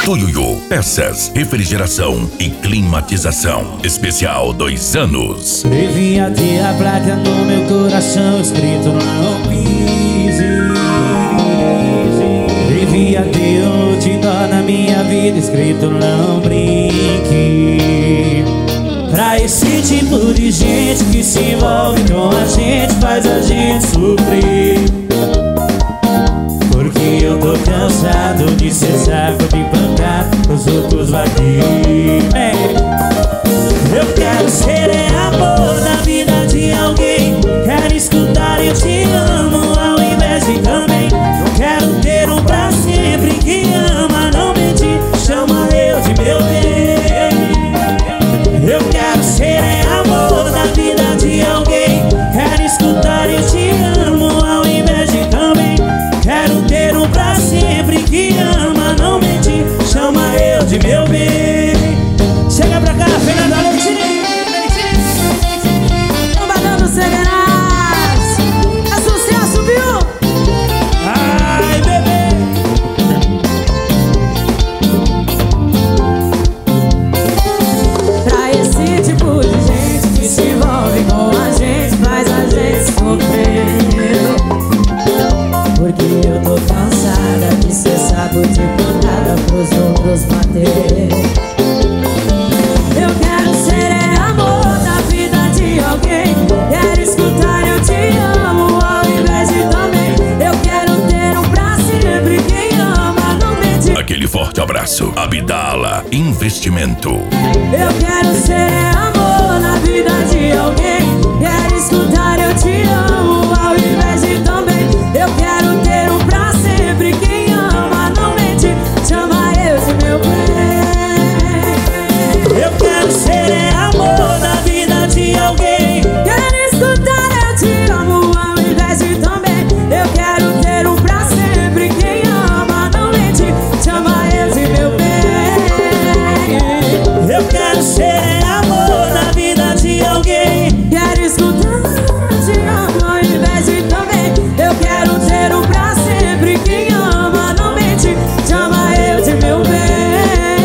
Tuiuiu, peças, refrigeração e climatização. Especial 2 anos. Devia ter a placa no meu coração escrito não pise. Devia ter outdoor na minha vida escrito não brinque. Pra esse tipo de gente que se envolve com a gente, faz a gente sofrer. Porque eu tô cansado de ser saco de pancada, os outros vaqueiros. Eu quero ser amor na vida de alguém. Quero escutar eu te amo ao invés de também. Eu quero ter um pra sempre que ama, não mentir, chama eu de meu bem. Eu quero ser amor na vida de alguém. Quero escutar eu te amo ao invés de também. Quero ter um pra sempre que ama, não mentir, chama eu de meu bem. Chega pra cá, Fernanda Leite. O Badando Severás é sucesso, viu? Ai, bebê. Pra esse tipo de gente que se envolve com a gente, faz a gente sofrer. Porque eu tô cansada de ser saco de pancada pros outros bater. Eu quero ser amor na vida de alguém. Quero escutar eu te amo ao invés de também. Eu quero ter um pra sempre, quem ama não mente. Aquele forte abraço. Abdala Investimento. Eu quero ser amor na vida de alguém. Quero escutar eu te amo ao invés de também. Eu quero ter um pra sempre, quem ama não mente, chama eu de meu bem. Eu quero ser amor na vida de alguém. Quero escutar eu te amo ao invés de também. Eu quero ter um pra sempre, quem ama não mente, chama eu de meu bem. Eu quero ser amor na vida de alguém. Quero escutar eu te amo ao invés de também. Eu quero ter um pra sempre, quem ama não mente, chama eu de meu bem.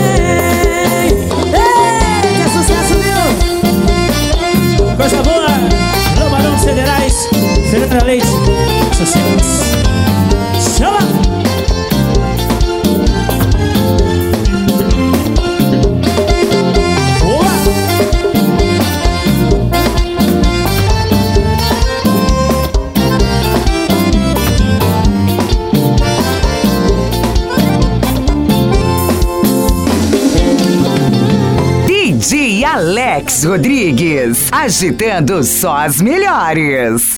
Ei, que sucesso, viu? Coisa boa. Lobarão Federais, Fernanda Leite. Sucesso. Chama. Boa. DJ Alex Rodrigues, agitando só as melhores.